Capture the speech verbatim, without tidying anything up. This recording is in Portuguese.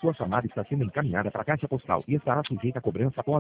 Sua chamada está sendo encaminhada para a caixa postal e estará sujeita a cobrança após